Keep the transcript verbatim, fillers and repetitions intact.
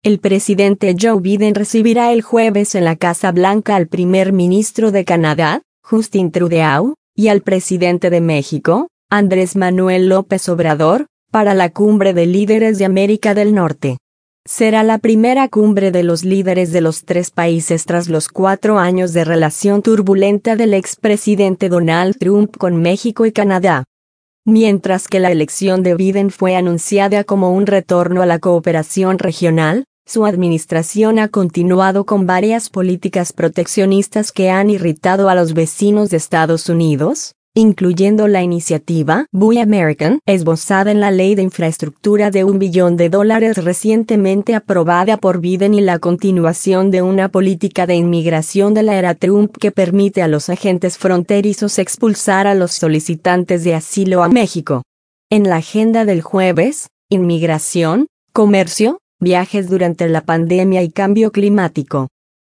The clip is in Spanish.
El presidente Joe Biden recibirá el jueves en la Casa Blanca al primer ministro de Canadá, Justin Trudeau, y al presidente de México, Andrés Manuel López Obrador, para la Cumbre de Líderes de América del Norte. Será la primera cumbre de los líderes de los tres países tras los cuatro años de relación turbulenta del expresidente Donald Trump con México y Canadá. Mientras que la elección de Biden fue anunciada como un retorno a la cooperación regional, su administración ha continuado con varias políticas proteccionistas que han irritado a los vecinos de Estados Unidos, incluyendo la iniciativa Buy American, esbozada en la Ley de Infraestructura de un billón de dólares recientemente aprobada por Biden y la continuación de una política de inmigración de la era Trump que permite a los agentes fronterizos expulsar a los solicitantes de asilo a México. En la agenda del jueves, inmigración, comercio, viajes durante la pandemia y cambio climático.